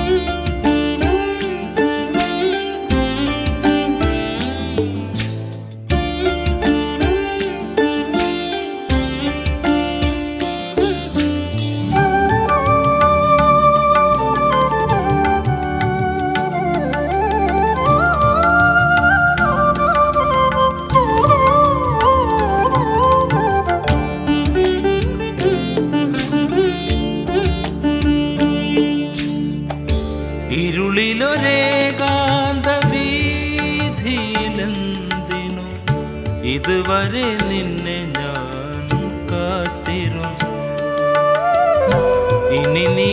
ഇരുളിലൊരേകാന്ത വീഥിയിലെന്തിനു ഇതുവരെ നിന്നെ ഞാൻ കാത്തിരുന്നു. ഇനി നീ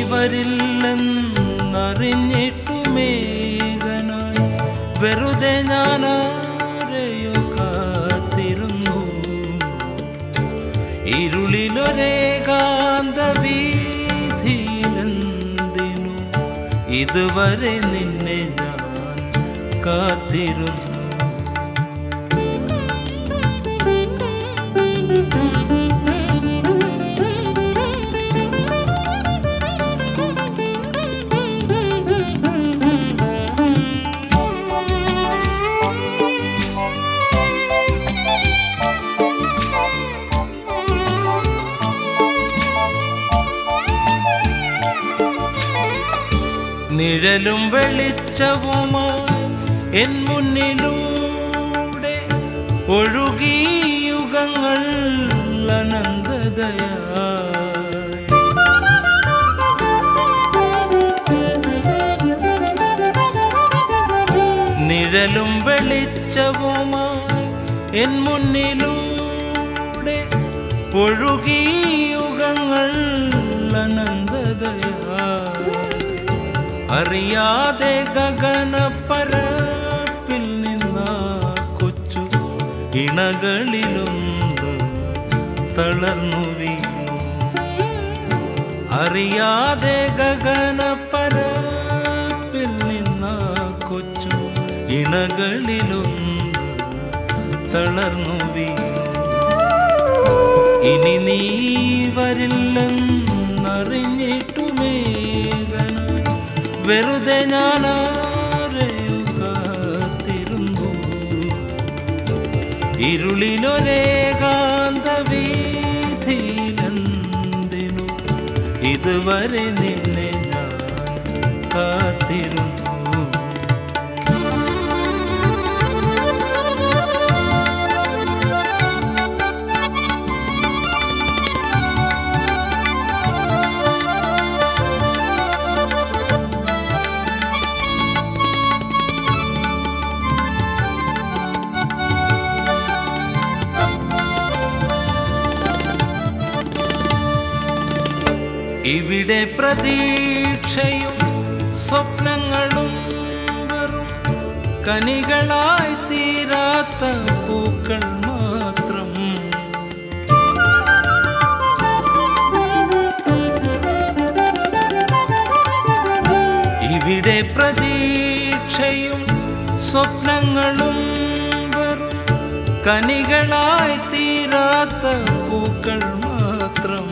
വരില്ലെന്നറിഞ്ഞിട്ടുമേകനായി വെറുതെ ഞാനാരെയോ കാത്തിരുന്നു. ഇരുളിലൊരേകാന്ത വീഥിയിലെന്തിനു ഇതുവരെ നിന്നെ ഞാൻ കാത്തിരുന്നു. നിഴലും വെളിച്ചവുമായി എൻ മുന്നിലൂടെ ഒഴുകി യുഗങ്ങൾ അനന്തതയായി. നിഴലും വെളിച്ചവുമായി എൻ മുന്നിലൂടെ ഒഴുകി യുഗങ്ങൾ അനന്തതയായി. അറിയാതെ ഗഗനപ്പരപ്പിൽ നിന്ന കൊച്ചു ഇണകളിലൊന്ന് തളർന്നു വീണു. അറിയാതെ ഗഗനപ്പരപ്പിൽ നിന്ന കൊച്ചു ഇണകളിലൊന്ന് തളർന്നു വീണു. ഇനി നീ വരില്ലെന്നറിഞ്ഞിട്ടുമേകനായി വെറുതെ ഞാനാരെയോ കാത്തിരുന്നു. ഇരുളിലൊരേകാന്ത വീഥിയിലെന്തിനു ഇതുവരെ നിന്നെ ഞാൻ കാത്തിരുന്നു. ഇവിടെ പ്രതീക്ഷയും സ്വപ്നങ്ങളും വെറും കനികളായി തീരാത്ത പൂക്കൾ മാത്രം. ഇവിടെ പ്രതീക്ഷയും സ്വപ്നങ്ങളും വെറും കനികളായി തീരാത്ത പൂക്കൾ മാത്രം.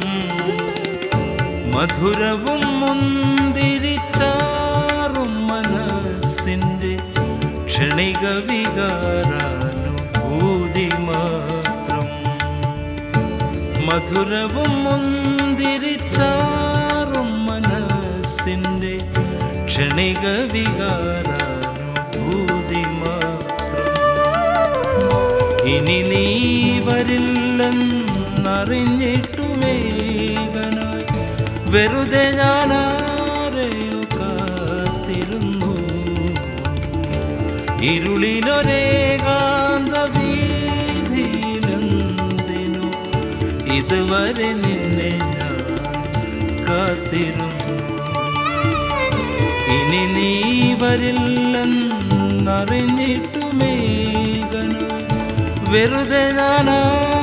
മധുരവും മുന്തിരിച്ചാറും മനസ്സിൻ്റെ ക്ഷണിക വികാരാനുഭൂതി മാത്രം. മധുരവും മുന്തിരിച്ചാറും മനസ്സിൻ്റെ ക്ഷണിക വികാരാനുഭൂതി മാത്രം. ഇനി നീ വരില്ലെന്നറിഞ്ഞിട്ടുമേകനായി വെറുതെ ഞാനാരെയോ കാത്തിരുന്നു. ഇരുളിലൊരേകാന്ത വീഥിയിലെന്തിനു ഇതുവരെ നിന്നെ ഞാൻ കാത്തിരുന്നു. ഇനി നീ വരില്ലെന്നറിഞ്ഞിട്ടുമേകനായി വെറുതെ ഞാനാ